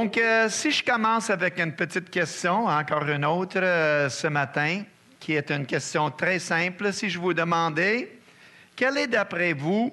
Donc, si je commence avec une petite question, encore une autre ce matin, qui est une question très simple. Si je vous demandais, quel est d'après vous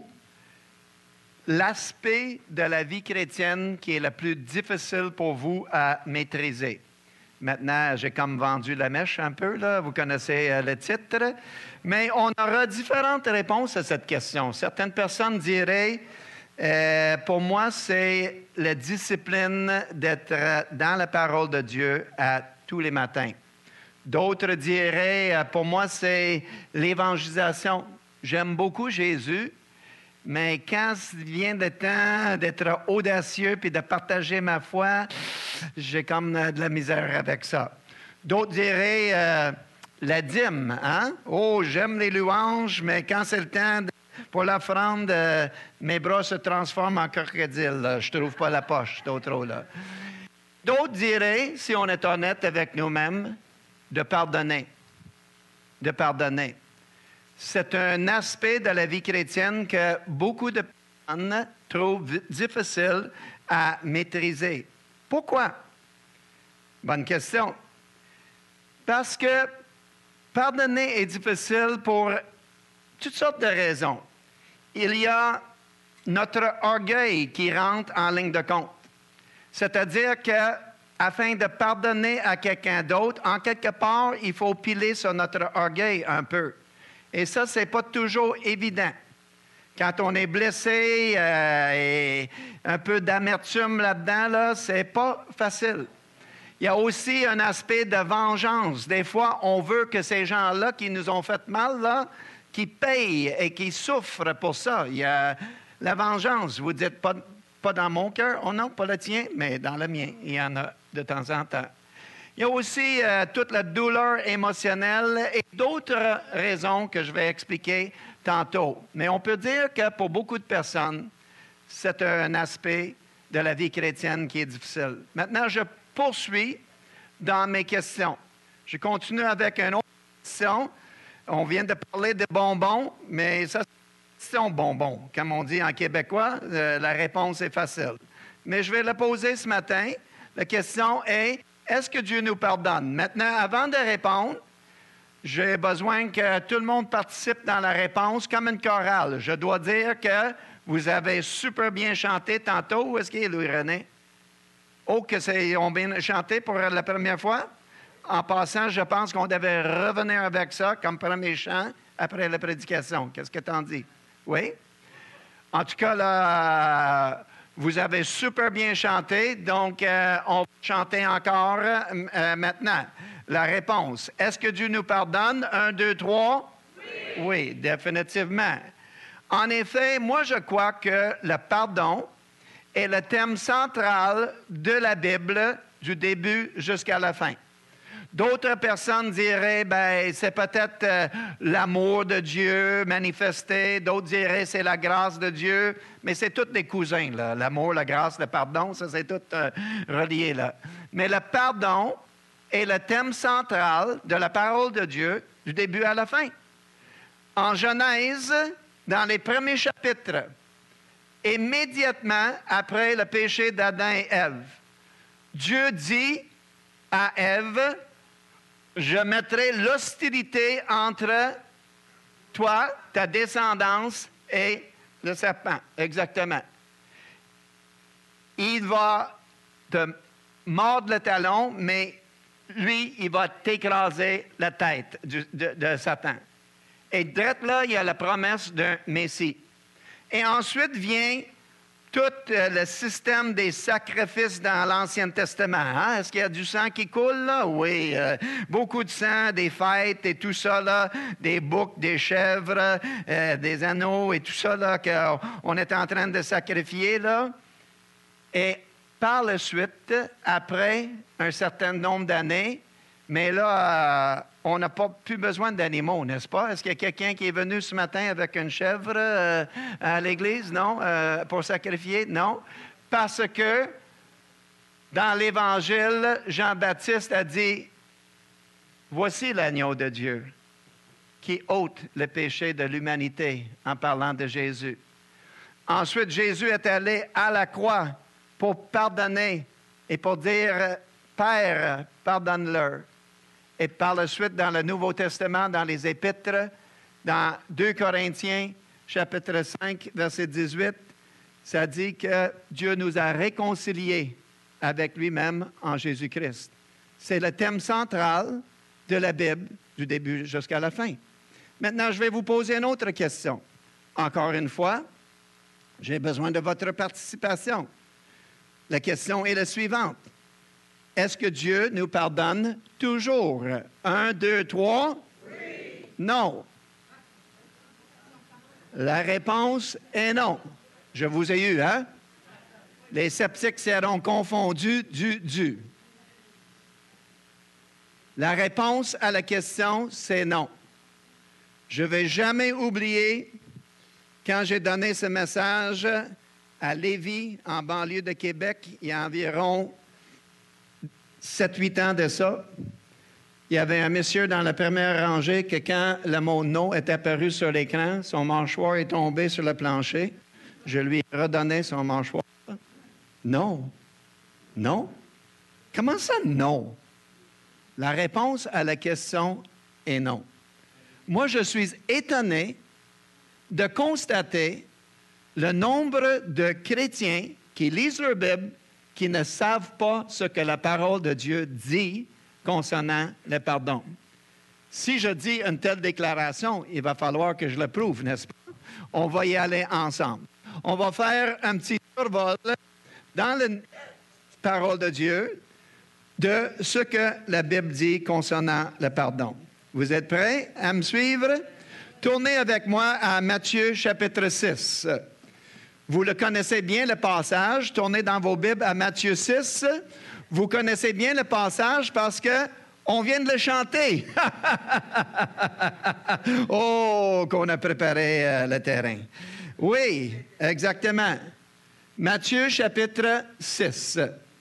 l'aspect de la vie chrétienne qui est le plus difficile pour vous à maîtriser? Maintenant, j'ai comme vendu la mèche un peu, là. Vous connaissez le titre. Mais on aura différentes réponses à cette question. Certaines personnes diraient, pour moi, c'est la discipline d'être dans la parole de Dieu tous les matins. D'autres diraient, pour moi, c'est l'évangélisation. J'aime beaucoup Jésus, mais quand il vient le temps d'être audacieux puis de partager ma foi, j'ai comme de la misère avec ça. D'autres diraient la dîme. Hein? Oh, j'aime les louanges, mais quand c'est le temps pour l'offrande, mes bras se transforment en crocodile. Je ne trouve pas la poche, d'autres là. D'autres diraient, si on est honnête avec nous-mêmes, de pardonner. De pardonner. C'est un aspect de la vie chrétienne que beaucoup de personnes trouvent difficile à maîtriser. Pourquoi? Bonne question. Parce que pardonner est difficile pour toutes sortes de raisons. Il y a notre orgueil qui rentre en ligne de compte. C'est-à-dire qu'afin de pardonner à quelqu'un d'autre, en quelque part, il faut piler sur notre orgueil un peu. Et ça, ce n'est pas toujours évident. Quand on est blessé et un peu d'amertume là-dedans, là, ce n'est pas facile. Il y a aussi un aspect de vengeance. Des fois, on veut que ces gens-là qui nous ont fait mal, là, qui payent et qui souffrent pour ça. Il y a la vengeance. Vous dites, pas dans mon cœur. Oh non, pas le tien, mais dans le mien. Il y en a de temps en temps. Il y a aussi toute la douleur émotionnelle et d'autres raisons que je vais expliquer tantôt. Mais on peut dire que pour beaucoup de personnes, c'est un aspect de la vie chrétienne qui est difficile. Maintenant, je poursuis dans mes questions. Je continue avec une autre question. On vient de parler de bonbons, mais ça, c'est un bonbon. Comme on dit en québécois, la réponse est facile. Mais je vais la poser ce matin. La question est, est-ce que Dieu nous pardonne? Maintenant, avant de répondre, j'ai besoin que tout le monde participe dans la réponse comme une chorale. Je dois dire que vous avez super bien chanté tantôt. Où est-ce qu'il est, Louis-René? Oh, que on bien chanté pour la première fois? En passant, je pense qu'on devait revenir avec ça comme premier chant après la prédication. Qu'est-ce que tu en dis? Oui? En tout cas, là, vous avez super bien chanté, donc on va chanter encore maintenant. La réponse, est-ce que Dieu nous pardonne? 1, 2, 3? Oui. Oui, définitivement. En effet, moi, je crois que le pardon est le thème central de la Bible du début jusqu'à la fin. D'autres personnes diraient, ben, c'est peut-être l'amour de Dieu manifesté. D'autres diraient, c'est la grâce de Dieu. Mais c'est tous des cousins, là. L'amour, la grâce, le pardon, ça, c'est tout relié, là. Mais le pardon est le thème central de la parole de Dieu du début à la fin. En Genèse, dans les premiers chapitres, immédiatement après le péché d'Adam et Ève, Dieu dit à Ève, je mettrai l'hostilité entre toi, ta descendance et le serpent. Exactement. Il va te mordre le talon, mais lui, il va t'écraser la tête de Satan. Et direct là, il y a la promesse d'un Messie. Et ensuite vient tout le système des sacrifices dans l'Ancien Testament. Hein? Est-ce qu'il y a du sang qui coule là? Oui, beaucoup de sang, des fêtes et tout ça, là, des boucs, des chèvres, des anneaux et tout ça là, qu'on est en train de sacrifier. Là. Et par la suite, après un certain nombre d'années, mais là, on n'a pas plus besoin d'animaux, n'est-ce pas? Est-ce qu'il y a quelqu'un qui est venu ce matin avec une chèvre à l'église? Non? Pour sacrifier? Non? Parce que dans l'Évangile, Jean-Baptiste a dit, voici l'agneau de Dieu qui ôte le péché de l'humanité en parlant de Jésus. Ensuite, Jésus est allé à la croix pour pardonner et pour dire « Père, pardonne-leur ». Et par la suite, dans le Nouveau Testament, dans les Épîtres, dans 2 Corinthiens, chapitre 5, verset 18, ça dit que Dieu nous a réconciliés avec lui-même en Jésus-Christ. C'est le thème central de la Bible, du début jusqu'à la fin. Maintenant, je vais vous poser une autre question. Encore une fois, j'ai besoin de votre participation. La question est la suivante. Est-ce que Dieu nous pardonne toujours? 1, 2, 3? Oui. Non. La réponse est non. Je vous ai eu, hein? Les sceptiques seront confondus du. La réponse à la question, c'est non. Je ne vais jamais oublier quand j'ai donné ce message à Lévis, en banlieue de Québec, il y a environ 7-8 ans de ça. Il y avait un monsieur dans la première rangée que quand le mot « non » est apparu sur l'écran, son mâchoire est tombé sur le plancher. Je lui ai redonné son mâchoire. Non. Non? Comment ça, non? La réponse à la question est non. Moi, je suis étonné de constater le nombre de chrétiens qui lisent leur Bible, qui ne savent pas ce que la parole de Dieu dit concernant le pardon. Si je dis une telle déclaration, il va falloir que je le prouve, n'est-ce pas? On va y aller ensemble. On va faire un petit survol dans la parole de Dieu de ce que la Bible dit concernant le pardon. Vous êtes prêts à me suivre? Tournez avec moi à Matthieu chapitre 6. Vous le connaissez bien, le passage. Tournez dans vos Bibles à Matthieu 6. Vous connaissez bien le passage parce qu'on vient de le chanter. Oh, qu'on a préparé le terrain. Oui, exactement. Matthieu chapitre 6.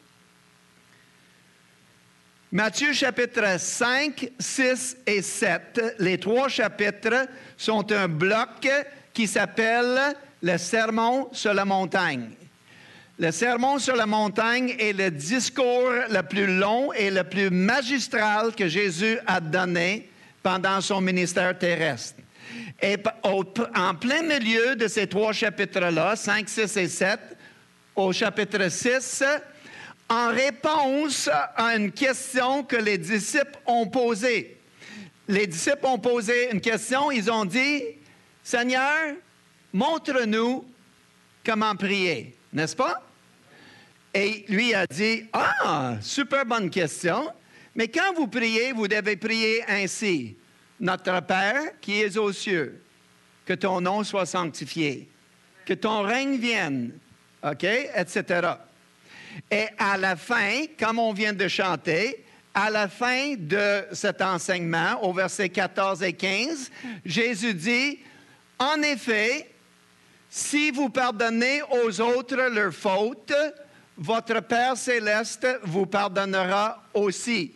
Matthieu chapitre 5, 6 et 7, les 3 chapitres sont un bloc qui s'appelle le Sermon sur la montagne. Le Sermon sur la montagne est le discours le plus long et le plus magistral que Jésus a donné pendant son ministère terrestre. Et en plein milieu de ces 3 chapitres-là, 5, 6 et 7, au chapitre 6, en réponse à une question que les disciples ont posée. Les disciples ont posé une question, ils ont dit, « Seigneur, montre-nous comment prier. » N'est-ce pas? Et lui a dit, « Ah, super bonne question, mais quand vous priez, vous devez prier ainsi. Notre Père qui es aux cieux, que ton nom soit sanctifié, que ton règne vienne, OK, etc. » Et à la fin, comme on vient de chanter, à la fin de cet enseignement, au verset 14 et 15, Jésus dit, « En effet, si vous pardonnez aux autres leurs fautes, votre Père céleste vous pardonnera aussi.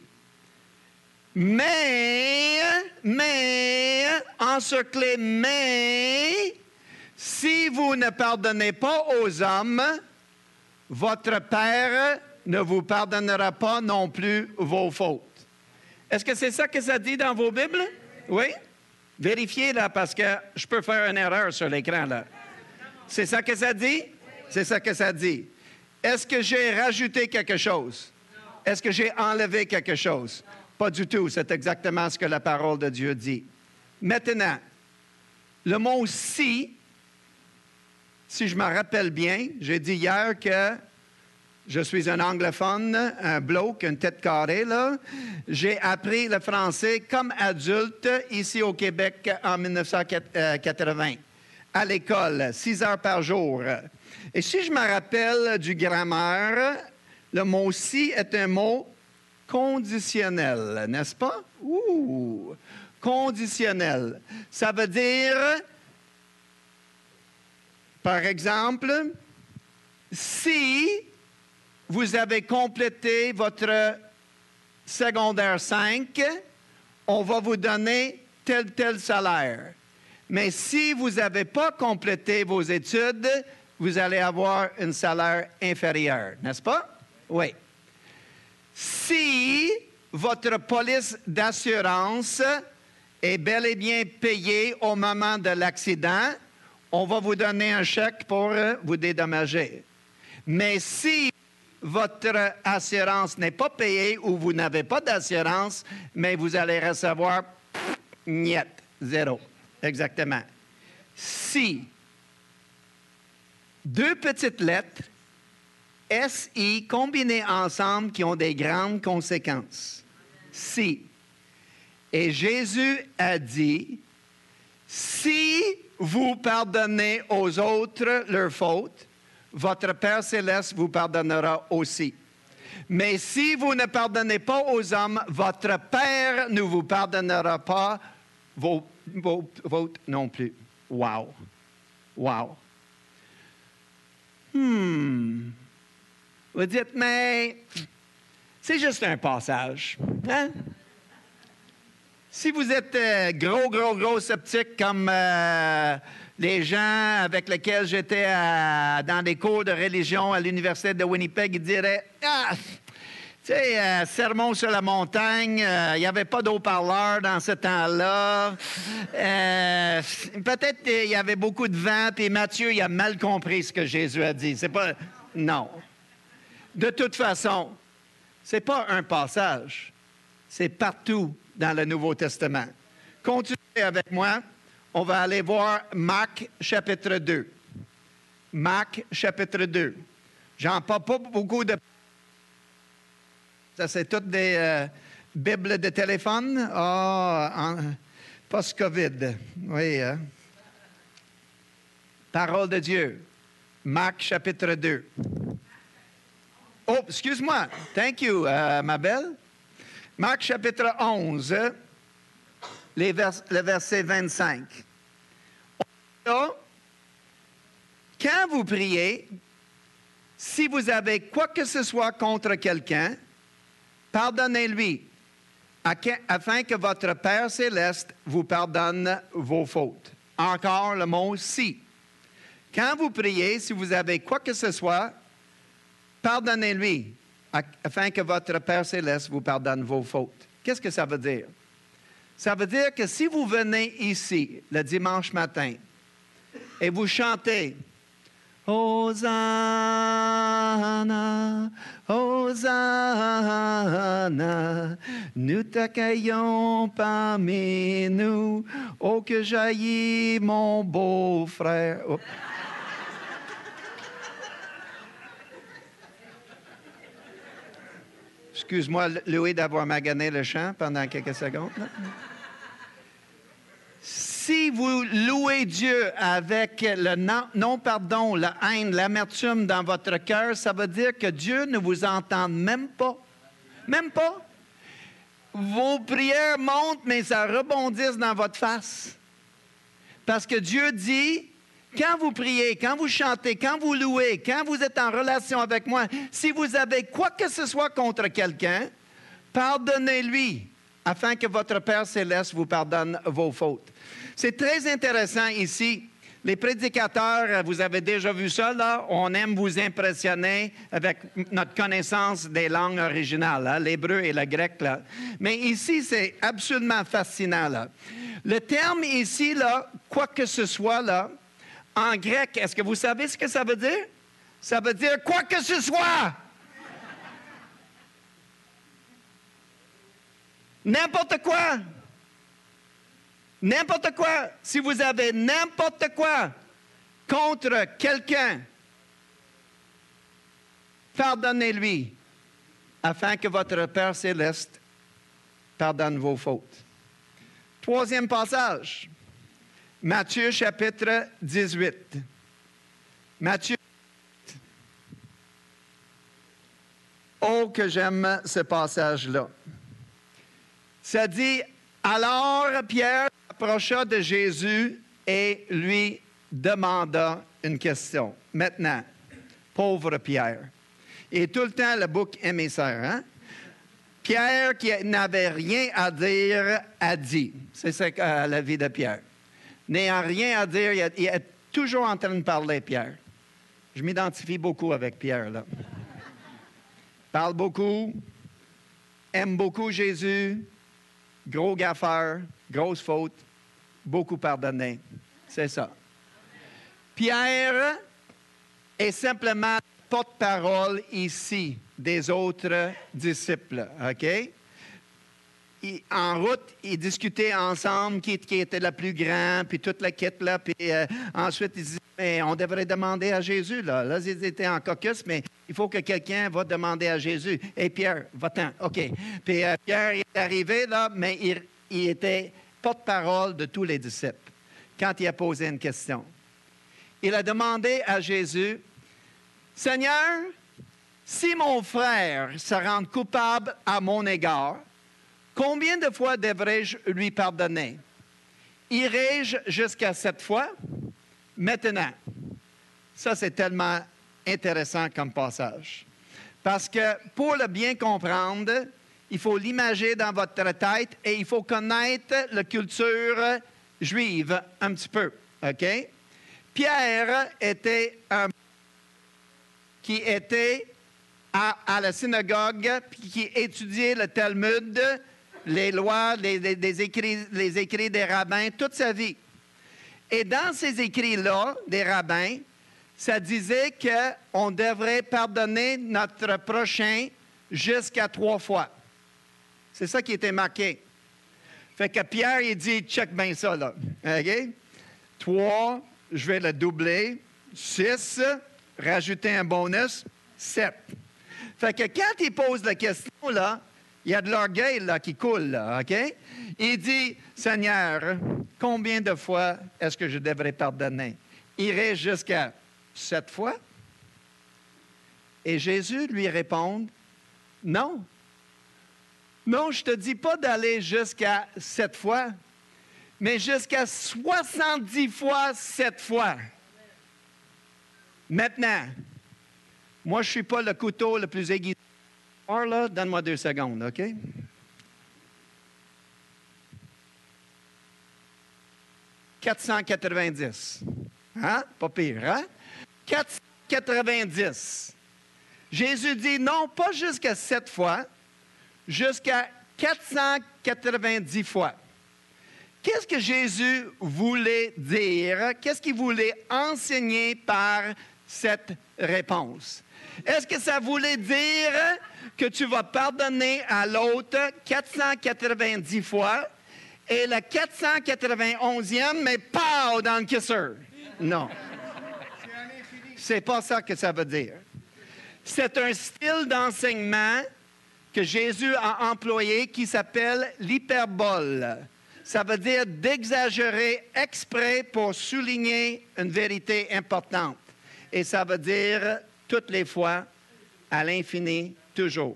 Mais, encerclez, mais, si vous ne pardonnez pas aux hommes, votre Père ne vous pardonnera pas non plus vos fautes. » Est-ce que c'est ça que ça dit dans vos Bibles? Oui? Vérifiez là, parce que je peux faire une erreur sur l'écran là. C'est ça que ça dit? C'est ça que ça dit. Est-ce que j'ai rajouté quelque chose? Est-ce que j'ai enlevé quelque chose? Pas du tout. C'est exactement ce que la parole de Dieu dit. Maintenant, le mot « si », si je me rappelle bien, j'ai dit hier que je suis un anglophone, un bloke, une tête carrée, là. J'ai appris le français comme adulte ici au Québec en 1980, à l'école, 6 heures par jour. Et si je me rappelle du grammaire, le mot « si » est un mot conditionnel, n'est-ce pas? Ouh! Conditionnel. Ça veut dire... Par exemple, si vous avez complété votre secondaire 5, on va vous donner tel salaire. Mais si vous n'avez pas complété vos études, vous allez avoir un salaire inférieur, n'est-ce pas? Oui. Si votre police d'assurance est bel et bien payée au moment de l'accident, on va vous donner un chèque pour vous dédommager. Mais si votre assurance n'est pas payée ou vous n'avez pas d'assurance, mais vous allez recevoir niet, zéro. Exactement. Si, deux petites lettres, SI combinées ensemble qui ont des grandes conséquences. Si. Et Jésus a dit, si vous pardonnez aux autres leurs fautes, votre Père céleste vous pardonnera aussi. Mais si vous ne pardonnez pas aux hommes, votre Père ne vous pardonnera pas vos fautes non plus. Wow! Wow! Vous dites, mais c'est juste un passage. Hein? Si vous êtes gros sceptique comme les gens avec lesquels j'étais dans des cours de religion à l'Université de Winnipeg, ils diraient, tu sais, sermon sur la montagne, il n'y avait pas d'eau-parleur dans ce temps-là. Peut-être qu'il y avait beaucoup de vent, puis Matthieu, il a mal compris ce que Jésus a dit. C'est pas... Non. De toute façon, ce n'est pas un passage. C'est partout dans le Nouveau Testament. Continuez avec moi. On va aller voir Marc chapitre 2. Marc chapitre 2. J'en parle pas beaucoup de... Ça, c'est toutes des bibles de téléphone. Post-COVID. Oui. Parole de Dieu. Marc chapitre 2. Oh, excuse-moi. Thank you, ma belle. Marc chapitre 11, le verset 25. Là, quand vous priez, si vous avez quoi que ce soit contre quelqu'un, pardonnez-lui, afin que votre Père céleste vous pardonne vos fautes. Encore le mot « si ». Quand vous priez, si vous avez quoi que ce soit, pardonnez-lui, afin que votre Père céleste vous pardonne vos fautes. Qu'est-ce que ça veut dire? Ça veut dire que si vous venez ici le dimanche matin et vous chantez « Hosanna, Hosanna, nous t'accueillons parmi nous, oh que jaillit mon beau-frère. » Excuse-moi, Louis, d'avoir magané le chant pendant quelques secondes. Là. Si vous louez Dieu avec le non-pardon, la haine, l'amertume dans votre cœur, ça veut dire que Dieu ne vous entend même pas. Même pas. Vos prières montent, mais ça rebondisse dans votre face. Parce que Dieu dit... Quand vous priez, quand vous chantez, quand vous louez, quand vous êtes en relation avec moi, si vous avez quoi que ce soit contre quelqu'un, pardonnez-lui, afin que votre Père céleste vous pardonne vos fautes. C'est très intéressant ici. Les prédicateurs, vous avez déjà vu ça, là, on aime vous impressionner avec notre connaissance des langues originales, hein, l'hébreu et le grec. Là. Mais ici, c'est absolument fascinant. Là. Le terme ici, là, quoi que ce soit, là, en grec, est-ce que vous savez ce que ça veut dire? Ça veut dire quoi que ce soit. N'importe quoi. N'importe quoi. Si vous avez n'importe quoi contre quelqu'un, pardonnez-lui, afin que votre Père céleste pardonne vos fautes. Troisième passage. Matthieu chapitre 18. Matthieu. Oh, que j'aime ce passage-là. Ça dit, alors Pierre approcha de Jésus et lui demanda une question. Maintenant, pauvre Pierre. Et tout le temps, le bouc émissaire, hein? Pierre, qui n'avait rien à dire, a dit. C'est ça la vie de Pierre. N'ayant rien à dire, il est toujours en train de parler, Pierre. Je m'identifie beaucoup avec Pierre, là. Parle beaucoup, aime beaucoup Jésus, gros gaffeur, grosse faute, beaucoup pardonné. C'est ça. Pierre est simplement porte-parole ici des autres disciples, OK? En route, ils discutaient ensemble qui était le plus grand, puis toute la quête là, puis ensuite ils disaient, mais on devrait demander à Jésus, là. Là, ils étaient en caucus, mais il faut que quelqu'un va demander à Jésus. Et Pierre, va-t'en, OK. Puis Pierre est arrivé, là, mais il était porte-parole de tous les disciples quand il a posé une question. Il a demandé à Jésus, Seigneur, si mon frère se rend coupable à mon égard, combien de fois devrais-je lui pardonner? Irai-je jusqu'à 7 fois? Maintenant. Ça, c'est tellement intéressant comme passage. Parce que pour le bien comprendre, il faut l'imager dans votre tête et il faut connaître la culture juive un petit peu. OK? Pierre était un qui était à la synagogue puis qui étudiait le Talmud, les lois, les écrits des rabbins, toute sa vie. Et dans ces écrits-là, des rabbins, ça disait qu'on devrait pardonner notre prochain jusqu'à 3 fois. C'est ça qui était marqué. Fait que Pierre, il dit, check bien ça, là. OK? 3, je vais le doubler. 6, rajouter un bonus. 7. Fait que quand il pose la question, là, il y a de l'orgueil là, qui coule, là, OK? Il dit, Seigneur, combien de fois est-ce que je devrais pardonner? Irai jusqu'à 7 fois? Et Jésus lui répond, non. Non, je ne te dis pas d'aller jusqu'à 7 fois, mais jusqu'à 70 fois 7 fois. Maintenant, moi, je ne suis pas le couteau le plus aiguisé. Là, donne-moi 2 secondes, OK? « 490. Hein? Pas pire, hein? 490. Jésus dit non, pas jusqu'à 7 fois, jusqu'à 490 fois. Qu'est-ce que Jésus voulait dire? Qu'est-ce qu'il voulait enseigner par cette réponse? Est-ce que ça voulait dire que tu vas pardonner à l'autre 490 fois et le 491e, mais pas dans le kisser? Non. C'est pas ça que ça veut dire. C'est un style d'enseignement que Jésus a employé qui s'appelle l'hyperbole. Ça veut dire d'exagérer exprès pour souligner une vérité importante. Et ça veut dire toutes les fois, à l'infini, toujours.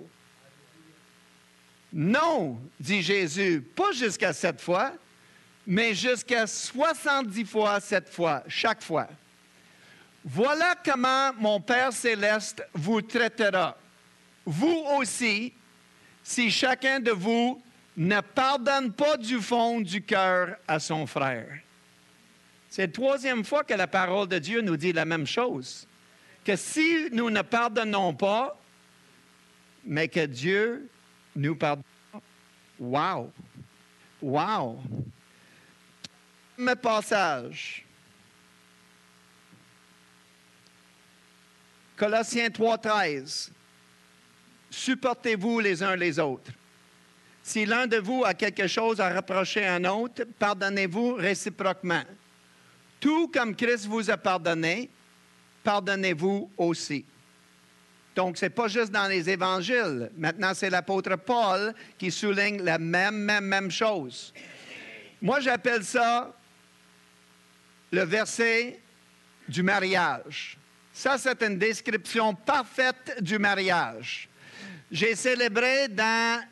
Non, dit Jésus, pas jusqu'à 7 fois, mais jusqu'à 70 fois 7 fois, chaque fois. Voilà comment mon Père céleste vous traitera. Vous aussi, si chacun de vous ne pardonne pas du fond du cœur à son frère. C'est la 3e fois que la parole de Dieu nous dit la même chose. Que si nous ne pardonnons pas, mais que Dieu nous pardonne. Wow! Wow! Mes passages. Colossiens 3,13. Supportez-vous les uns les autres. Si l'un de vous a quelque chose à reprocher à un autre, pardonnez-vous réciproquement. Tout comme Christ vous a pardonné, pardonnez-vous aussi. Donc, ce n'est pas juste dans les évangiles. Maintenant, c'est l'apôtre Paul qui souligne la même chose. Moi, j'appelle ça le verset du mariage. Ça, c'est une description parfaite du mariage. J'ai célébré dans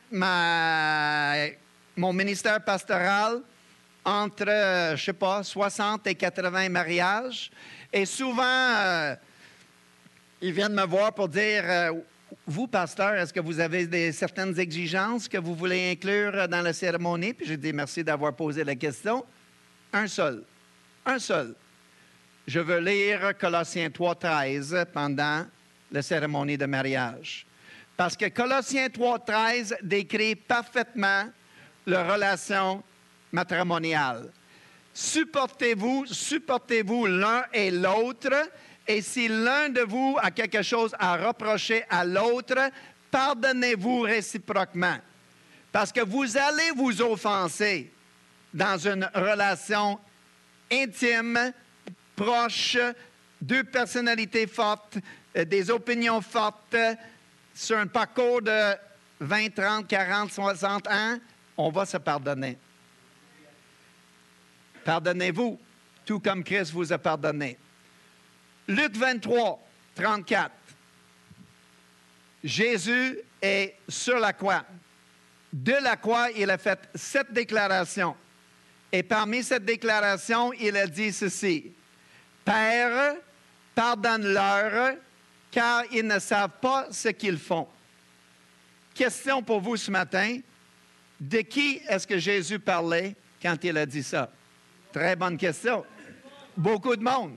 mon ministère pastoral entre, 60 et 80 mariages. Et souvent, ils viennent me voir pour dire, vous, pasteur, est-ce que vous avez certaines exigences que vous voulez inclure dans la cérémonie? Puis j'ai dit, merci d'avoir posé la question. Un seul. Je veux lire Colossiens 3,13 pendant la cérémonie de mariage. Parce que Colossiens 3,13 décrit parfaitement la relation matrimoniale. Supportez-vous l'un et l'autre, et si l'un de vous a quelque chose à reprocher à l'autre, pardonnez-vous réciproquement. Parce que vous allez vous offenser dans une relation intime, proche, deux personnalités fortes, des opinions fortes, sur un parcours de 20, 30, 40, 60 ans, on va se pardonner. Pardonnez-vous, tout comme Christ vous a pardonné. Luc 23, 34. Jésus est sur la croix. De la croix, il a fait 7 déclarations. Et parmi cette déclaration, il a dit ceci. « Père, pardonne-leur, car ils ne savent pas ce qu'ils font. » Question pour vous ce matin. De qui est-ce que Jésus parlait quand il a dit ça? Très bonne question. Beaucoup de monde.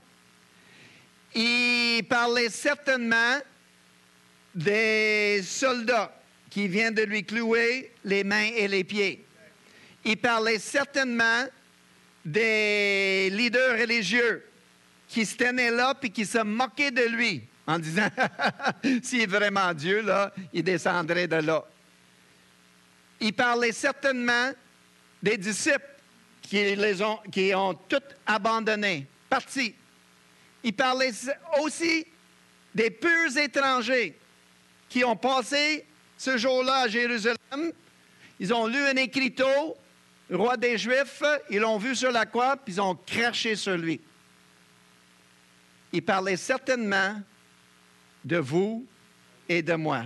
Il parlait certainement des soldats qui viennent de lui clouer les mains et les pieds. Il parlait certainement des leaders religieux qui se tenaient là puis qui se moquaient de lui en disant « S'il est vraiment Dieu, là, il descendrait de là. » Il parlait certainement des disciples qui ont tout abandonné, partis. Il parlait aussi des purs étrangers qui ont passé ce jour-là à Jérusalem. Ils ont lu un écriteau, roi des Juifs, ils l'ont vu sur la croix, puis ils ont craché sur lui. Il parlait certainement de vous et de moi.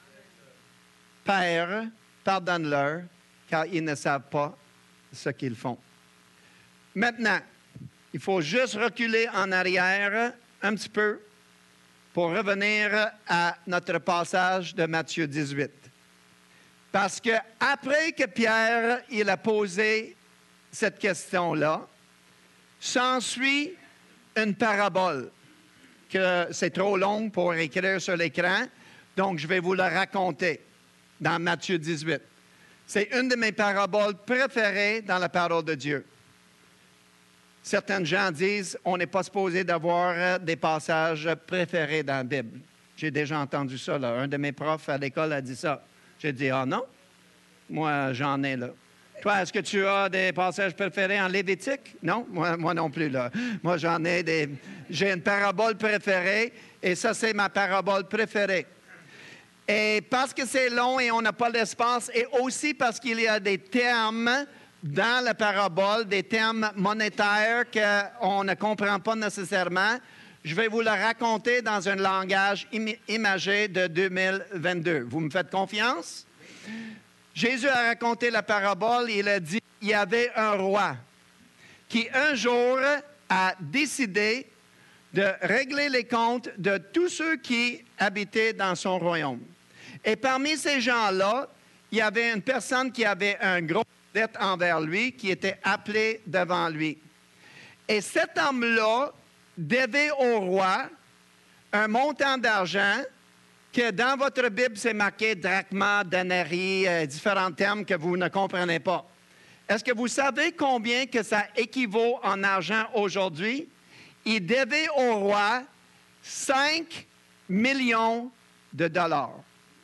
Père, pardonne-leur, car ils ne savent pas ce qu'ils font. Maintenant, il faut juste reculer en arrière un petit peu pour revenir à notre passage de Matthieu 18. Parce que après que Pierre il a posé cette question-là, s'ensuit une parabole que c'est trop long pour écrire sur l'écran, donc je vais vous la raconter dans Matthieu 18. C'est une de mes paraboles préférées dans la parole de Dieu. Certains gens disent on n'est pas supposé d'avoir des passages préférés dans la Bible. J'ai déjà entendu ça, là. Un de mes profs à l'école a dit ça. J'ai dit, ah non? Moi, j'en ai, là. Toi, est-ce que tu as des passages préférés en Lévitique? Non? Moi non plus, là. Moi, j'en ai des... J'ai une parabole préférée, et ça, c'est ma parabole préférée. Et parce que c'est long et on n'a pas d'espace, et aussi parce qu'il y a des termes dans la parabole, des termes monétaires qu'on ne comprend pas nécessairement, je vais vous le raconter dans un langage imagé de 2022. Vous me faites confiance? Jésus a raconté la parabole, il a dit il y avait un roi qui un jour a décidé de régler les comptes de tous ceux qui habitaient dans son royaume. Et parmi ces gens-là, il y avait une personne qui avait un gros dette envers lui, qui était appelé devant lui. Et cet homme-là devait au roi un montant d'argent que dans votre Bible, c'est marqué drachma, denarii, différents termes que vous ne comprenez pas. Est-ce que vous savez combien que ça équivaut en argent aujourd'hui? Il devait au roi 5 millions de dollars.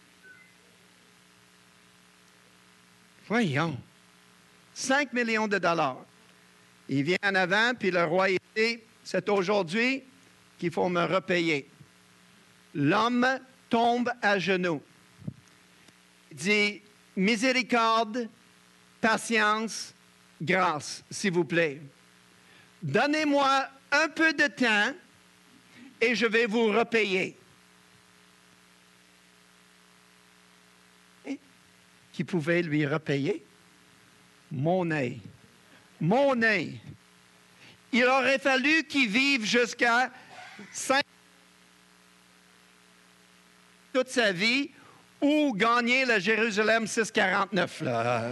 Voyons. 5 millions de dollars. Il vient en avant, puis le roi dit, c'est aujourd'hui qu'il faut me repayer. L'homme tombe à genoux. Il dit, miséricorde, patience, grâce, s'il vous plaît. Donnez-moi un peu de temps et je vais vous repayer. Qui pouvait lui repayer? Monnaie. Monnaie. Il aurait fallu qu'il vive jusqu'à 5 toute sa vie ou gagner le Jérusalem 649. Là.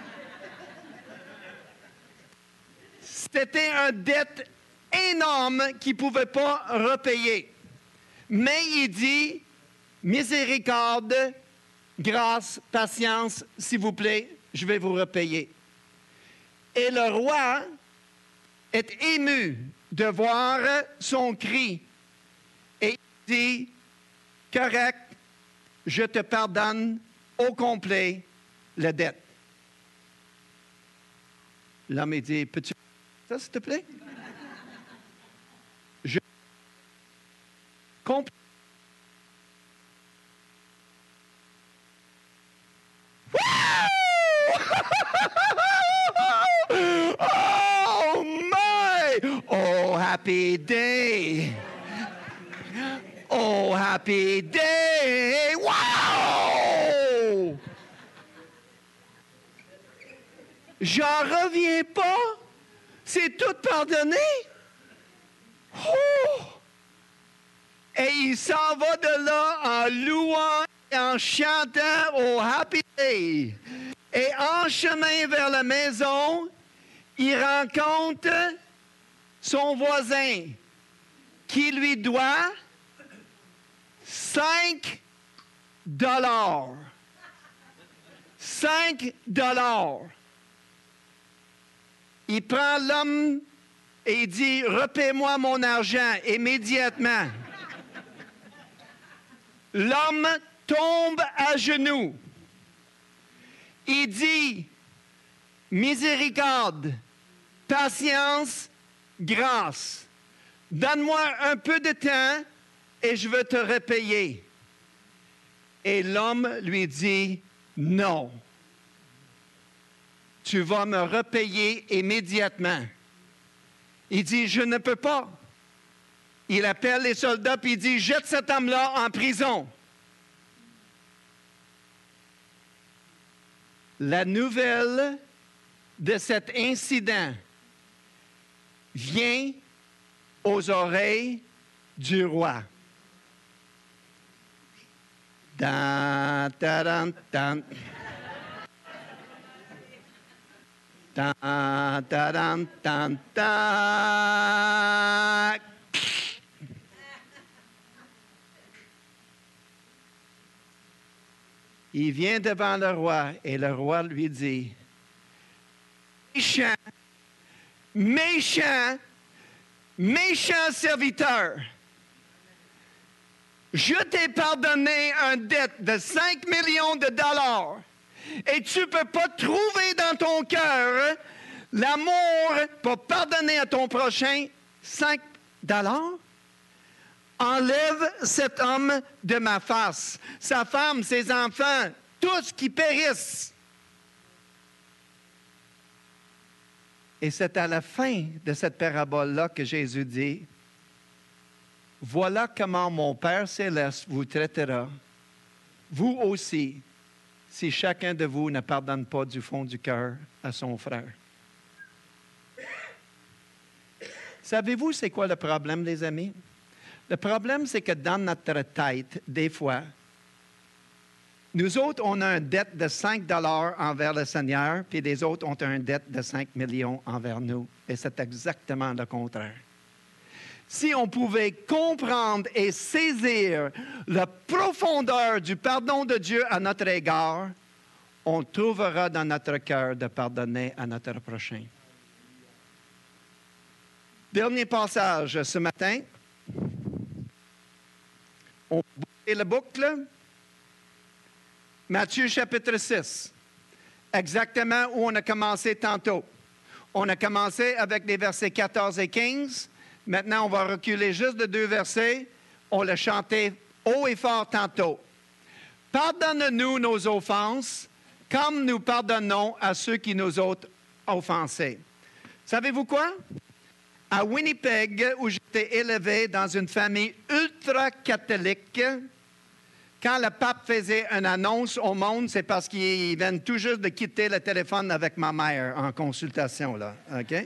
C'était une dette énorme qu'il ne pouvait pas repayer. Mais il dit, miséricorde, grâce, patience, s'il vous plaît, je vais vous repayer. Et le roi est ému de voir son cri. Et il dit, correct, je te pardonne au complet la dette. L'homme il dit, peux-tu faire ça, s'il te plaît? Je complet. Oh my! Oh happy day! Oh happy day! Wow! J'en reviens pas. C'est tout pardonné. Oh! Et il s'en va de là en louant et en chantant au happy day. Et en chemin vers la maison, il rencontre son voisin qui lui doit 5 $. 5 $. Il prend l'homme et il dit, repaie-moi mon argent immédiatement. L'homme tombe à genoux. Il dit, miséricorde, patience, grâce. Donne-moi un peu de temps et je veux te repayer. Et l'homme lui dit, non. Tu vas me repayer immédiatement. Il dit, je ne peux pas. Il appelle les soldats et il dit, jette cet homme-là en prison. La nouvelle de cet incident vient aux oreilles du roi. Dan, tadan, dan. Dan, tadan, dan, dan. Il vient devant le roi et le roi lui dit, méchant, méchant, méchant serviteur, je t'ai pardonné une dette de 5 millions de dollars et tu ne peux pas trouver dans ton cœur l'amour pour pardonner à ton prochain 5 $? Enlève cet homme de ma face, sa femme, ses enfants, tous qui périssent. Et c'est à la fin de cette parabole-là que Jésus dit, voilà comment mon Père céleste vous traitera, vous aussi, si chacun de vous ne pardonne pas du fond du cœur à son frère. Savez-vous c'est quoi le problème, les amis? Le problème, c'est que dans notre tête, des fois, nous autres, on a une dette de 5 $ envers le Seigneur, puis les autres ont une dette de 5 millions envers nous. Et c'est exactement le contraire. Si on pouvait comprendre et saisir la profondeur du pardon de Dieu à notre égard, on trouvera dans notre cœur de pardonner à notre prochain. Dernier passage ce matin. On boucle la boucle. Matthieu chapitre 6. Exactement où on a commencé tantôt. On a commencé avec les versets 14 et 15. Maintenant, on va reculer juste de 2 versets. On l'a chanté haut et fort tantôt. Pardonne-nous nos offenses, comme nous pardonnons à ceux qui nous ont offensés. Savez-vous quoi? À Winnipeg, où j'étais élevé dans une famille ultra-catholique, quand le pape faisait une annonce au monde, c'est parce qu'il vient tout juste de quitter le téléphone avec ma mère en consultation, là. OK?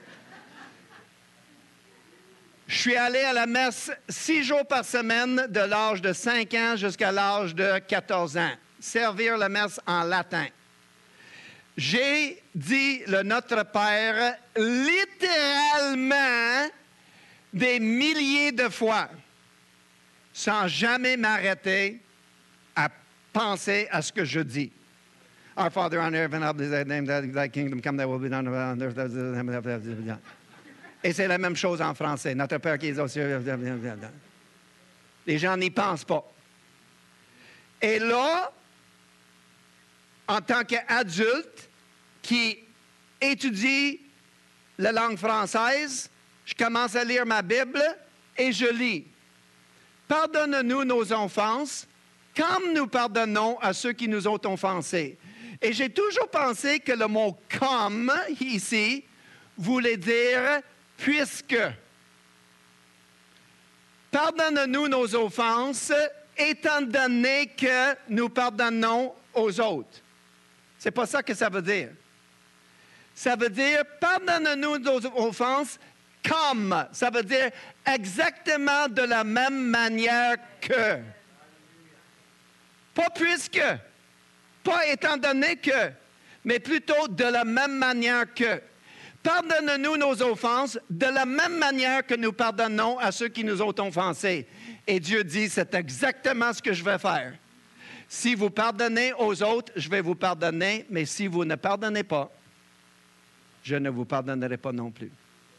Je suis allé à la messe 6 jours par semaine de l'âge de 5 ans jusqu'à l'âge de 14 ans. Servir la messe en latin. J'ai dit le Notre Père littéralement des milliers de fois, sans jamais m'arrêter à penser à ce que je dis. Our Father on earth, thy kingdom come, thy will be done on earth. Et c'est la même chose en français. Notre Père qui est aux cieux. Les gens n'y pensent pas. Et là, en tant qu'adulte qui étudie la langue française, je commence à lire ma Bible et je lis. Pardonne-nous nos offenses, comme nous pardonnons à ceux qui nous ont offensés. Et j'ai toujours pensé que le mot « comme » ici voulait dire « puisque ». Pardonne-nous nos offenses, étant donné que nous pardonnons aux autres. C'est pas ça que ça veut dire. Ça veut dire « pardonne-nous nos offenses » comme. Ça veut dire exactement de la même manière que. Pas puisque, pas étant donné que, mais plutôt de la même manière que. Pardonne-nous nos offenses de la même manière que nous pardonnons à ceux qui nous ont offensés. Et Dieu dit, c'est exactement ce que je vais faire. Si vous pardonnez aux autres, je vais vous pardonner, mais si vous ne pardonnez pas, je ne vous pardonnerai pas non plus.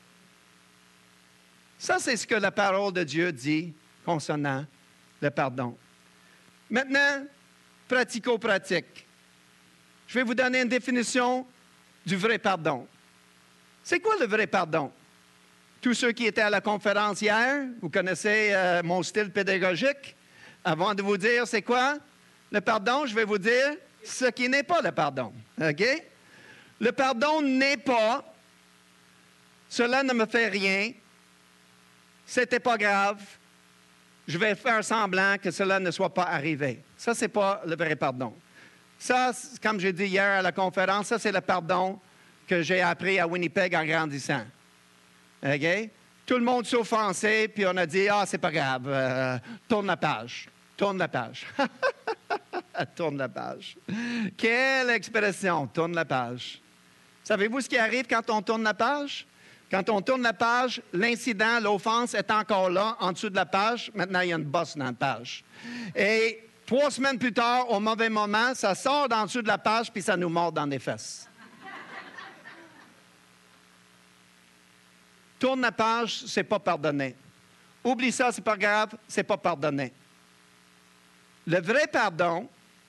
Ça, c'est ce que la parole de Dieu dit concernant le pardon. Maintenant, pratico-pratique. Je vais vous donner une définition du vrai pardon. C'est quoi le vrai pardon? Tous ceux qui étaient à la conférence hier, vous connaissez mon style pédagogique. Avant de vous dire c'est quoi le pardon, je vais vous dire ce qui n'est pas le pardon. OK? Le pardon n'est pas « cela ne me fait rien », c'était pas grave, je vais faire semblant que cela ne soit pas arrivé. Ça, c'est pas le vrai pardon. Ça, comme j'ai dit hier à la conférence, ça, c'est le pardon que j'ai appris à Winnipeg en grandissant. OK? Tout le monde s'est offensé, puis on a dit, ah, c'est pas grave, tourne la page. Tourne la page. Tourne la page. Quelle expression, tourne la page. Savez-vous ce qui arrive quand on tourne la page? Quand on tourne la page, l'incident, l'offense est encore là, en dessous de la page. Maintenant, il y a une bosse dans la page. Et 3 semaines plus tard, au mauvais moment, ça sort d'en dessous de la page, puis ça nous mord dans les fesses. Tourne la page, c'est pas pardonner. Oublie ça, c'est pas grave, c'est pas pardonner. Le vrai pardon,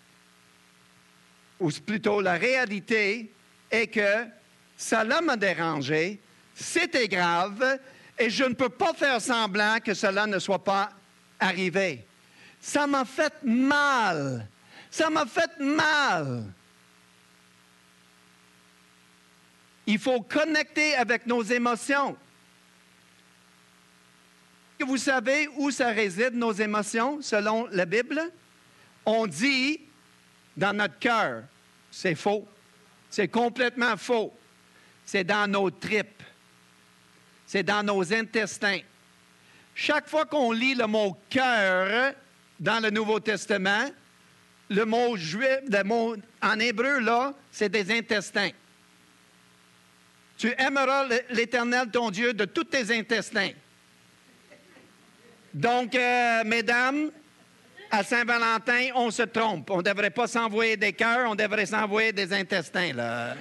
ou plutôt la réalité, est que ça m'a dérangé, c'était grave, et je ne peux pas faire semblant que cela ne soit pas arrivé. Ça m'a fait mal. Ça m'a fait mal. Il faut connecter avec nos émotions. Vous savez où ça réside, nos émotions, selon la Bible? On dit dans notre cœur. C'est faux. C'est complètement faux. C'est dans nos tripes. C'est dans nos intestins. Chaque fois qu'on lit le mot « cœur » dans le Nouveau Testament, le mot juif, le mot en hébreu, là, c'est des intestins. Tu aimeras l'Éternel, ton Dieu, de tous tes intestins. Donc, mesdames, à Saint-Valentin, on se trompe. On ne devrait pas s'envoyer des cœurs, on devrait s'envoyer des intestins, là.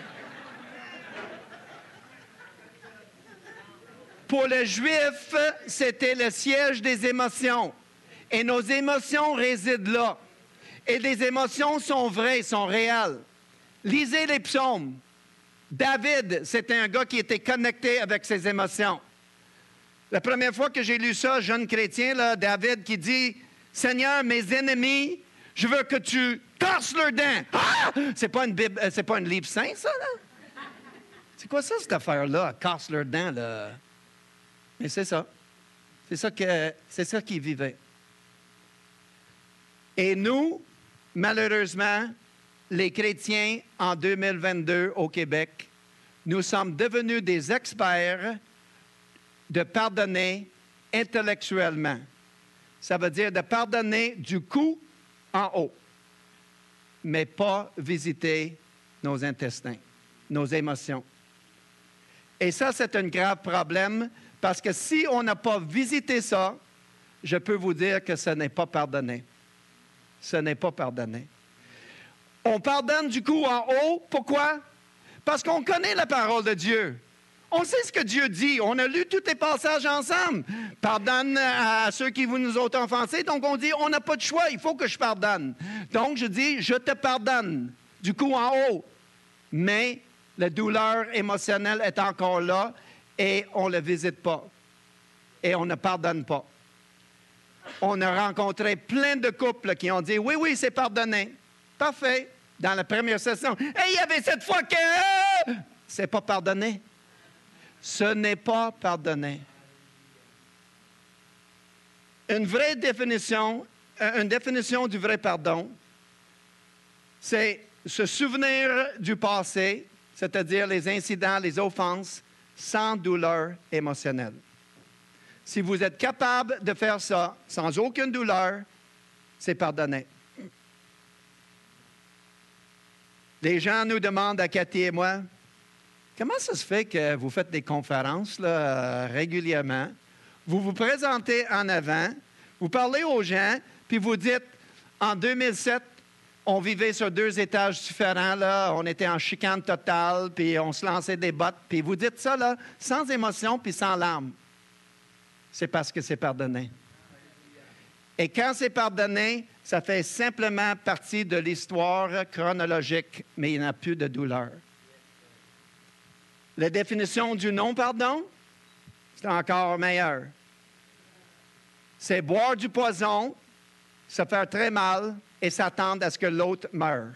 Pour le Juif, c'était le siège des émotions. Et nos émotions résident là. Et les émotions sont vraies, sont réelles. Lisez les psaumes. David, c'était un gars qui était connecté avec ses émotions. La première fois que j'ai lu ça, jeune chrétien, là, David qui dit « Seigneur, mes ennemis, je veux que tu casses leurs dents. Ah! » C'est pas une Bible, c'est pas un livre saint, ça, là? C'est quoi ça, cette affaire-là? Casse leurs dents, là? Mais c'est ça. C'est ça qu'il vivait. Et nous, malheureusement, les chrétiens, en 2022 au Québec, nous sommes devenus des experts de pardonner intellectuellement. Ça veut dire de pardonner du cou en haut, mais pas visiter nos intestins, nos émotions. Et ça, c'est un grave problème, parce que si on n'a pas visité ça, je peux vous dire que ce n'est pas pardonné. ce n'est pas pardonner. On pardonne du coup en haut. Pourquoi? Parce qu'on connaît la parole de Dieu. On sait ce que Dieu dit. On a lu tous les passages ensemble. Pardonne à ceux qui vous nous ont offensés. Donc, on dit, on n'a pas de choix. Il faut que je pardonne. Donc, je dis, je te pardonne. Du coup, en haut. Mais la douleur émotionnelle est encore là et on ne la visite pas. Et on ne pardonne pas. On a rencontré plein de couples qui ont dit, oui, oui, c'est pardonné. Parfait. Dans la première session, hey, il y avait cette fois que... C'est pas pardonné. Ce n'est pas pardonné. Une définition du vrai pardon, c'est se souvenir du passé, c'est-à-dire les incidents, les offenses, sans douleur émotionnelle. Si vous êtes capable de faire ça sans aucune douleur, c'est pardonné. Les gens nous demandent à Cathy et moi, comment ça se fait que vous faites des conférences là, régulièrement? Vous vous présentez en avant, vous parlez aux gens, puis vous dites, en 2007, on vivait sur 2 étages différents, là, on était en chicane totale, puis on se lançait des bottes, puis vous dites ça là, sans émotion puis sans larmes. C'est parce que c'est pardonné. Et quand c'est pardonné, ça fait simplement partie de l'histoire chronologique, mais il n'y a plus de douleur. La définition du non-pardon, c'est encore meilleur. C'est boire du poison, se faire très mal et s'attendre à ce que l'autre meure.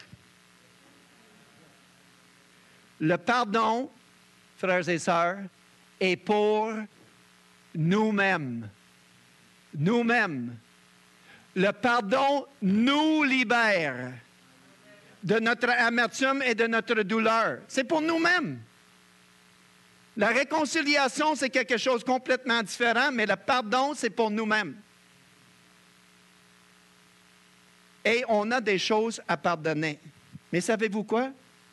Le pardon, frères et sœurs, est pour nous-mêmes. Nous-mêmes. Le pardon nous libère de notre amertume et de notre douleur. C'est pour nous-mêmes. La réconciliation, c'est quelque chose de complètement différent, mais le pardon, c'est pour nous-mêmes. Et on a des choses à pardonner. Mais savez-vous quoi?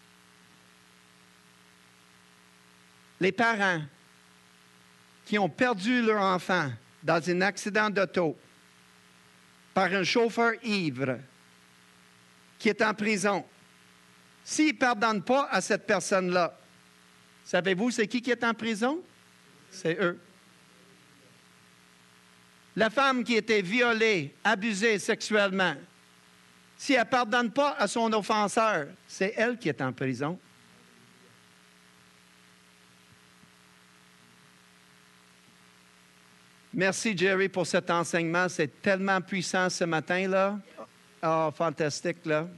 Les parents qui ont perdu leur enfant dans un accident d'auto par un chauffeur ivre qui est en prison, s'ils ne pardonnent pas à cette personne-là, savez-vous c'est qui est en prison? C'est eux. La femme qui était violée, abusée sexuellement, si elle ne pardonne pas à son offenseur, c'est elle qui est en prison. Merci, Jerry, pour cet enseignement. C'est tellement puissant ce matin-là. Oh, fantastique, là.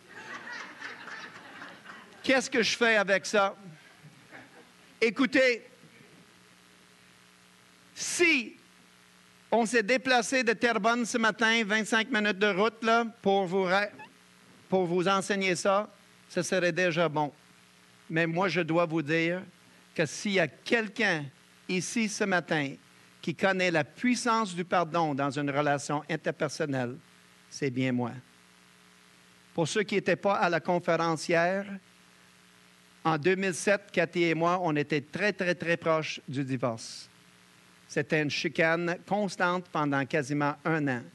Qu'est-ce que je fais avec ça? Écoutez, si on s'est déplacé de Terrebonne ce matin, 25 minutes de route, là, pour vous enseigner ça, ce serait déjà bon. Mais moi, je dois vous dire que s'il y a quelqu'un ici ce matin qui connaît la puissance du pardon dans une relation interpersonnelle, c'est bien moi. Pour ceux qui n'étaient pas à la conférence hier, en 2007, Cathy et moi, on était très, très, très proches du divorce. C'était une chicane constante pendant quasiment 1 an.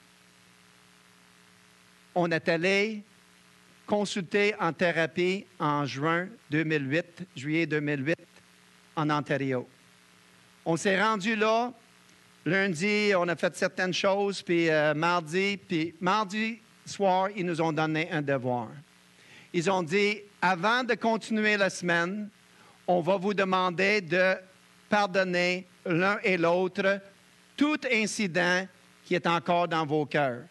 On est allé consulter en thérapie en juillet 2008, en Ontario. On s'est rendu là. Lundi, on a fait certaines choses, puis mardi soir, ils nous ont donné un devoir. Ils ont dit, avant de continuer la semaine, on va vous demander de pardonner l'un et l'autre tout incident qui est encore dans vos cœurs.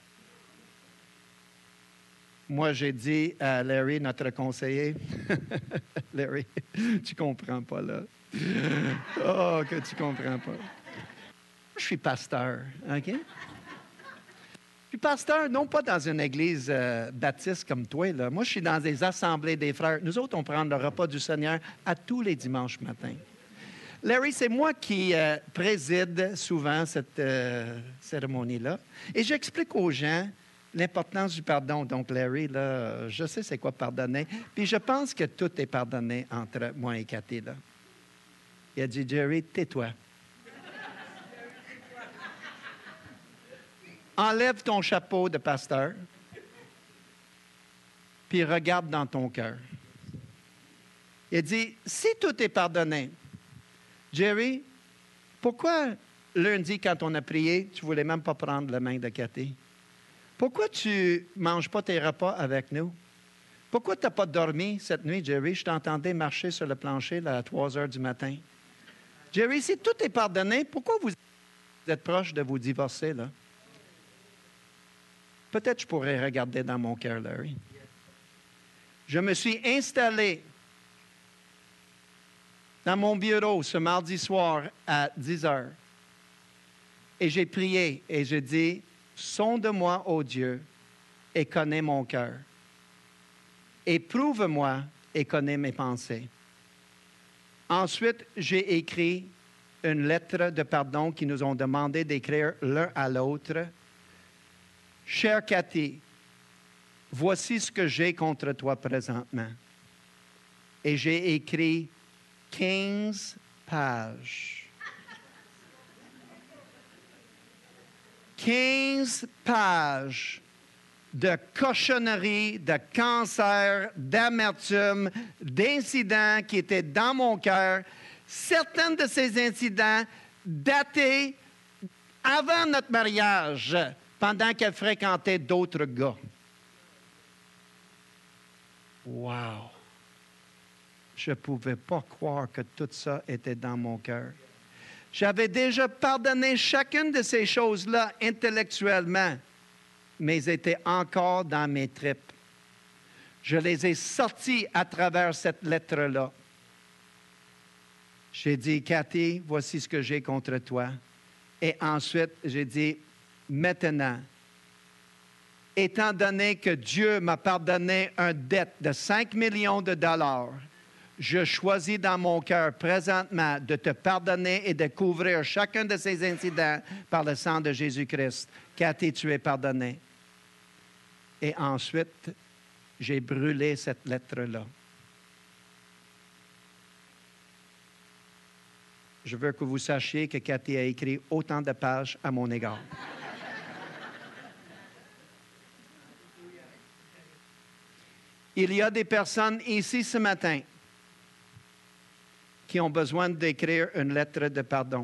Moi, j'ai dit à Larry, notre conseiller, Larry, tu comprends pas là. Oh, que tu comprends pas. Je suis pasteur, OK? Je suis pasteur, non pas dans une église baptiste comme toi, là. Moi, je suis dans des assemblées des frères. Nous autres, on prend le repas du Seigneur à tous les dimanches matins. Larry, c'est moi qui préside souvent cette cérémonie-là. Et j'explique aux gens l'importance du pardon. Donc, Larry, là, je sais c'est quoi pardonner. Puis je pense que tout est pardonné entre moi et Cathy, là. Il a dit, Jerry, tais-toi. Enlève ton chapeau de pasteur. puis regarde dans ton cœur. Il dit, si tout est pardonné, Jerry, pourquoi lundi, quand on a prié, tu ne voulais même pas prendre la main de Cathy? Pourquoi tu ne manges pas tes repas avec nous? Pourquoi tu n'as pas dormi cette nuit, Jerry? Je t'entendais marcher sur le plancher là, à 3 heures du matin. Jerry, si tout est pardonné, pourquoi vous êtes proche de vous divorcer, là? Peut-être je pourrais regarder dans mon cœur, Larry. Je me suis installé dans mon bureau ce mardi soir à 10 heures et j'ai prié et j'ai dit, sonde-moi, ô Dieu, et connais mon cœur. Éprouve-moi et connais mes pensées. Ensuite, j'ai écrit une lettre de pardon qu'ils nous ont demandé d'écrire l'un à l'autre. Chère Cathy, voici ce que j'ai contre toi présentement. Et j'ai écrit 15 pages. 15 pages de cochonneries, de cancer, d'amertume, d'incidents qui étaient dans mon cœur. Certains de ces incidents datés avant notre mariage, pendant qu'elle fréquentait d'autres gars. Wow! Je ne pouvais pas croire que tout ça était dans mon cœur. J'avais déjà pardonné chacune de ces choses-là intellectuellement, mais elles étaient encore dans mes tripes. Je les ai sorties à travers cette lettre-là. J'ai dit, Cathy, voici ce que j'ai contre toi. Et ensuite, j'ai dit, maintenant, étant donné que Dieu m'a pardonné une dette de 5 millions de dollars, je choisis dans mon cœur présentement de te pardonner et de couvrir chacun de ces incidents par le sang de Jésus-Christ. Cathy, tu es pardonné. Et ensuite, j'ai brûlé cette lettre-là. Je veux que vous sachiez que Cathy a écrit autant de pages à mon égard. Il y a des personnes ici ce matin qui ont besoin d'écrire une lettre de pardon.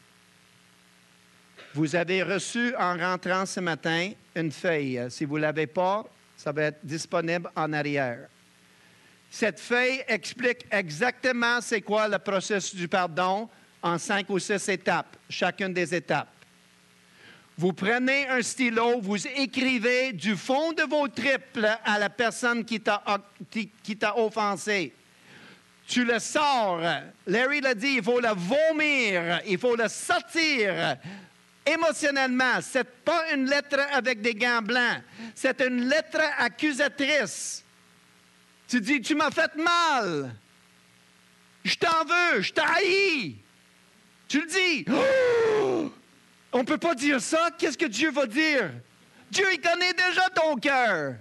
Vous avez reçu en rentrant ce matin une feuille. Si vous ne l'avez pas, ça va être disponible en arrière. Cette feuille explique exactement c'est quoi le processus du pardon en 5 ou 6 étapes, chacune des étapes. Vous prenez un stylo, vous écrivez du fond de vos tripes à la personne qui t'a offensé. Tu le sors. Larry l'a dit, il faut le vomir, il faut le sortir émotionnellement. Ce n'est pas une lettre avec des gants blancs, c'est une lettre accusatrice. Tu dis, tu m'as fait mal. Je t'en veux, je t'haïs. Tu le dis. Oh! On ne peut pas dire ça. Qu'est-ce que Dieu va dire? Dieu, il connaît déjà ton cœur.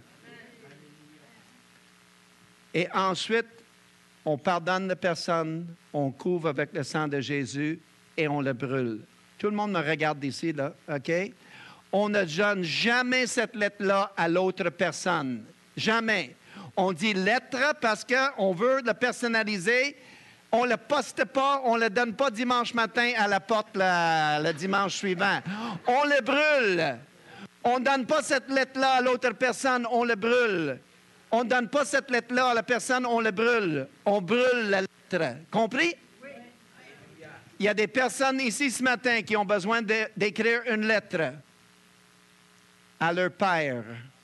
Et ensuite, on pardonne la personne, on couvre avec le sang de Jésus et on le brûle. Tout le monde me regarde ici, là, OK? On ne donne jamais cette lettre-là à l'autre personne. Jamais. On dit lettre parce qu'on veut le personnaliser. On ne le poste pas, on ne le donne pas dimanche matin à la porte le dimanche suivant. On le brûle. On ne donne pas cette lettre-là à l'autre personne, on le brûle. On ne donne pas cette lettre-là à la personne, on le brûle. On brûle la lettre. Compris? Oui. Il y a des personnes ici ce matin qui ont besoin d'écrire une lettre à leur père,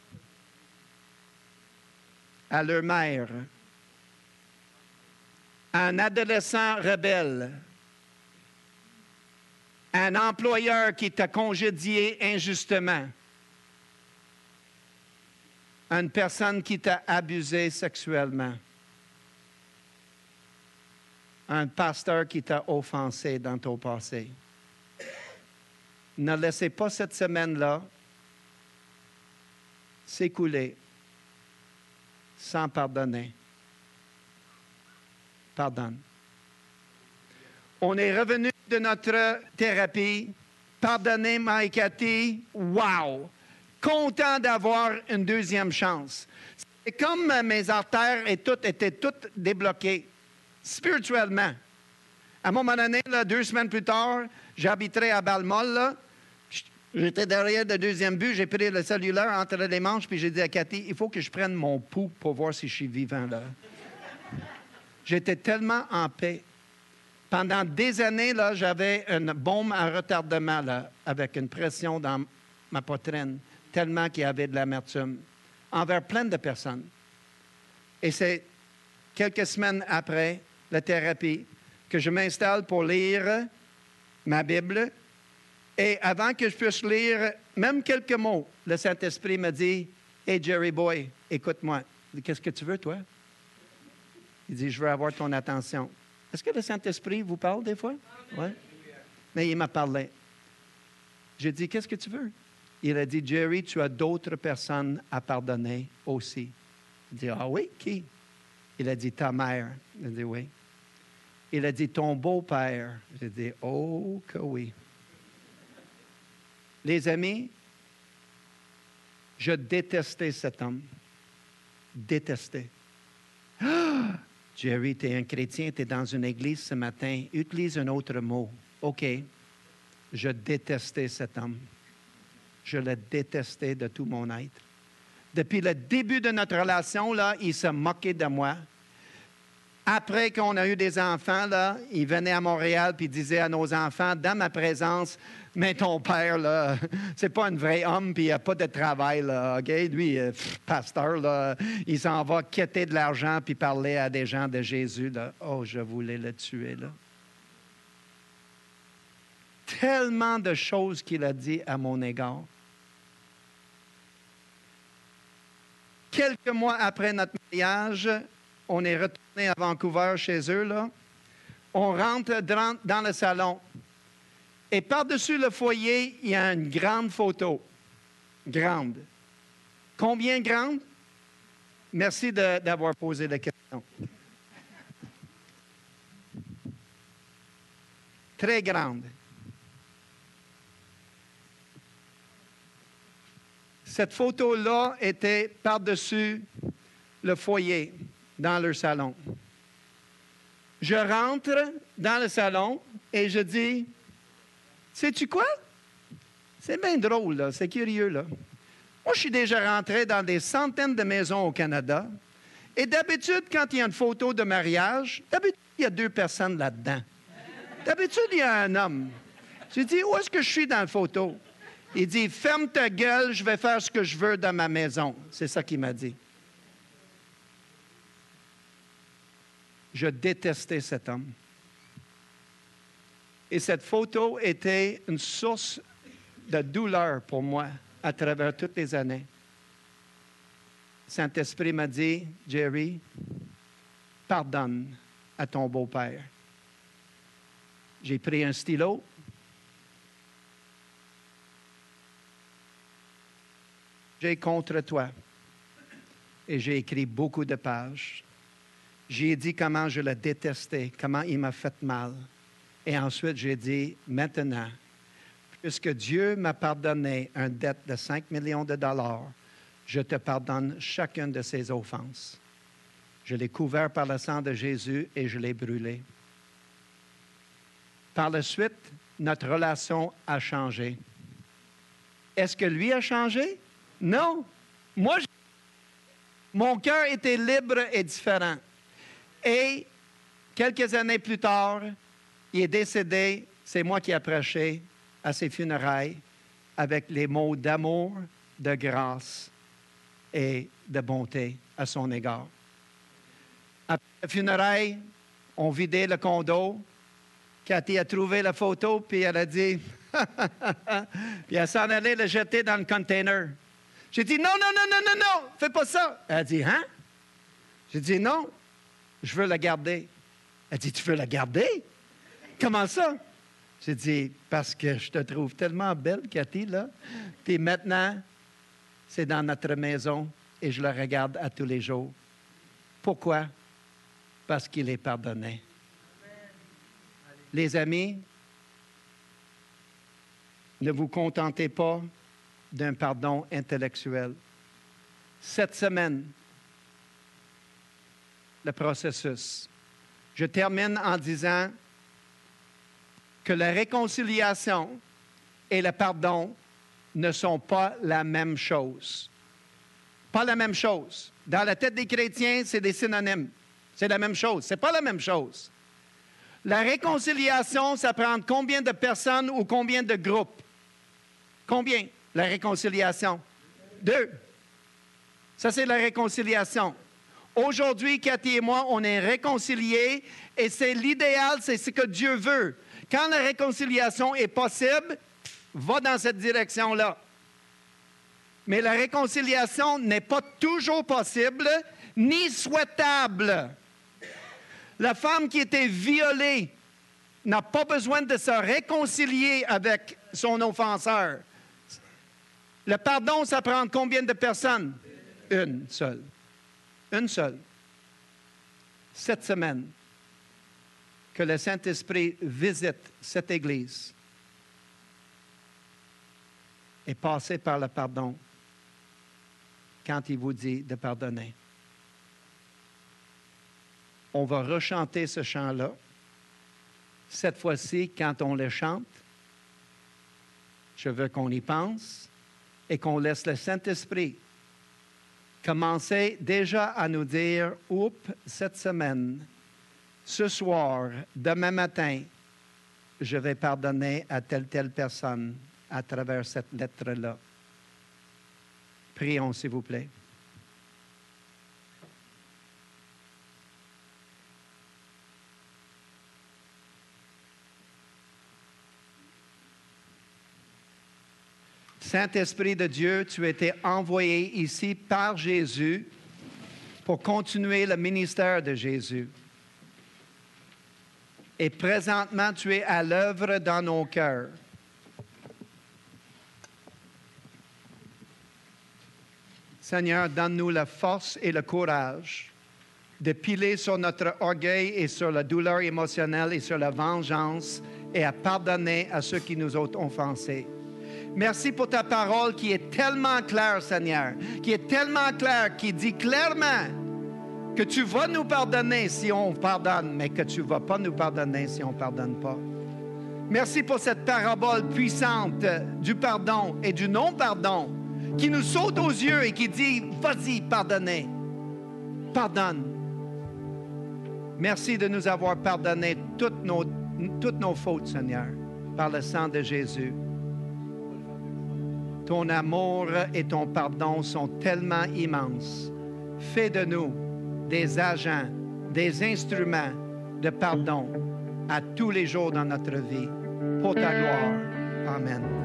à leur mère, à un adolescent rebelle, à un employeur qui t'a congédié injustement, à une personne qui t'a abusé sexuellement, à un pasteur qui t'a offensé dans ton passé. Ne laissez pas cette semaine-là s'écouler sans pardonner. Pardonne. On est revenu de notre thérapie. Pardonnez, Mike Cathy. Wow! Content d'avoir une deuxième chance. Et comme mes artères étaient toutes débloquées, spirituellement. À un moment donné, là, 2 semaines plus tard, j'habiterais à Balmol, là. J'étais derrière le deuxième but, j'ai pris le cellulaire entre les manches, puis j'ai dit à Cathy, il faut que je prenne mon pouls pour voir si je suis vivant, là. J'étais tellement en paix. Pendant des années, là, j'avais une bombe à retardement, là, avec une pression dans ma poitrine, tellement qu'il y avait de l'amertume, envers plein de personnes. Et c'est quelques semaines après la thérapie que je m'installe pour lire ma Bible. Et avant que je puisse lire même quelques mots, le Saint-Esprit me dit, « Hey, Jerry Boy, écoute-moi. » Je dis, « Qu'est-ce que tu veux, toi? » Il dit, « Je veux avoir ton attention. » Est-ce que le Saint-Esprit vous parle des fois? Oui. Mais il m'a parlé. J'ai dit, « Qu'est-ce que tu veux? » Il a dit, « Jerry, tu as d'autres personnes à pardonner aussi. » Il dit, « Ah oui, qui? » Il a dit, « Ta mère. » Il a dit, « Oui. » Il a dit, « Ton beau-père. » J'ai dit, « Oh, que oui. » Les amis, je détestais cet homme. Détestais. Ah! Jerry, tu es un chrétien, tu es dans une église ce matin. Utilise un autre mot. OK. Je détestais cet homme. Je le détestais de tout mon être. Depuis le début de notre relation, là, il se moquait de moi. Après qu'on a eu des enfants, là, il venait à Montréal puis il disait à nos enfants, dans ma présence, « Mais ton père, là, c'est pas un vrai homme puis il n'a pas de travail, là, OK? Lui, pasteur, là, il s'en va quêter de l'argent puis parler à des gens de Jésus, là. Oh, je voulais le tuer, là. » Tellement de choses qu'il a dit à mon égard. Quelques mois après notre mariage, on est retourné à Vancouver chez eux, là. On rentre dans le salon. Et par-dessus le foyer, il y a une grande photo. Grande. Combien grande? Merci d'avoir posé la question. Très grande. Cette photo-là était par-dessus le foyer, dans leur salon. Je rentre dans le salon et je dis, « Sais-tu quoi? C'est bien drôle, là. C'est curieux, là. Moi, je suis déjà rentré dans des centaines de maisons au Canada. Et d'habitude, quand il y a une photo de mariage, d'habitude, il y a 2 personnes là-dedans. D'habitude, il y a un homme. J'ai dit, où est-ce que je suis dans la photo? Il dit, ferme ta gueule, je vais faire ce que je veux dans ma maison. C'est ça qu'il m'a dit. Je détestais cet homme. Et cette photo était une source de douleur pour moi à travers toutes les années. Saint-Esprit m'a dit, Jerry, pardonne à ton beau-père. J'ai pris un stylo. J'ai contre toi. Et j'ai écrit beaucoup de pages. J'ai dit comment je le détestais, comment il m'a fait mal. Et ensuite, j'ai dit, maintenant, puisque Dieu m'a pardonné une dette de 5 millions de dollars, je te pardonne chacune de ces offenses. Je l'ai couvert par le sang de Jésus et je l'ai brûlé. Par la suite, notre relation a changé. Est-ce que lui a changé? Non. Moi, mon cœur était libre et différent. Et quelques années plus tard, il est décédé. C'est moi qui ai prêché à ses funérailles avec les mots d'amour, de grâce et de bonté à son égard. Après les funérailles, on vidait le condo. Cathy a trouvé la photo, puis elle a dit, puis elle s'en allait le jeter dans le container. J'ai dit, non, non, non, non, non, non, fais pas ça. Elle a dit, hein? J'ai dit, non, je veux la garder. Elle a dit, tu veux la garder? Comment ça? J'ai dit, parce que je te trouve tellement belle, Cathy, là. Puis maintenant, c'est dans notre maison et je le regarde à tous les jours. Pourquoi? Parce qu'il est pardonné. Les amis, ne vous contentez pas d'un pardon intellectuel. Cette semaine, le processus. Je termine en disant que la réconciliation et le pardon ne sont pas la même chose. Pas la même chose. Dans la tête des chrétiens, c'est des synonymes. C'est la même chose. Ce n'est pas la même chose. La réconciliation, ça prend combien de personnes ou combien de groupes? Combien, la réconciliation? 2. Ça, c'est la réconciliation. Aujourd'hui, Cathy et moi, on est réconciliés et c'est l'idéal, c'est ce que Dieu veut. Quand la réconciliation est possible, va dans cette direction-là. Mais la réconciliation n'est pas toujours possible ni souhaitable. La femme qui était violée n'a pas besoin de se réconcilier avec son offenseur. Le pardon, ça prend combien de personnes? Une seule. Une seule. Cette semaine, que le Saint-Esprit visite cette Église et passez par le pardon quand il vous dit de pardonner. On va rechanter ce chant-là. Cette fois-ci, quand on le chante, je veux qu'on y pense et qu'on laisse le Saint-Esprit commencer déjà à nous dire, oups, cette semaine, ce soir, demain matin, je vais pardonner à telle personne à travers cette lettre-là. Prions, s'il vous plaît. Saint-Esprit de Dieu, tu as été envoyé ici par Jésus pour continuer le ministère de Jésus. Et présentement, tu es à l'œuvre dans nos cœurs. Seigneur, donne-nous la force et le courage de piler sur notre orgueil et sur la douleur émotionnelle et sur la vengeance et à pardonner à ceux qui nous ont offensés. Merci pour ta parole qui est tellement claire, Seigneur, qui est tellement claire, qui dit clairement que tu vas nous pardonner si on pardonne, mais que tu ne vas pas nous pardonner si on ne pardonne pas. Merci pour cette parabole puissante du pardon et du non-pardon qui nous saute aux yeux et qui dit, vas-y, pardonnez. Pardonne. Merci de nous avoir pardonné toutes nos fautes, Seigneur, par le sang de Jésus. Ton amour et ton pardon sont tellement immenses. Fais de nous des agents, des instruments de pardon à tous les jours dans notre vie. Pour ta gloire. Amen.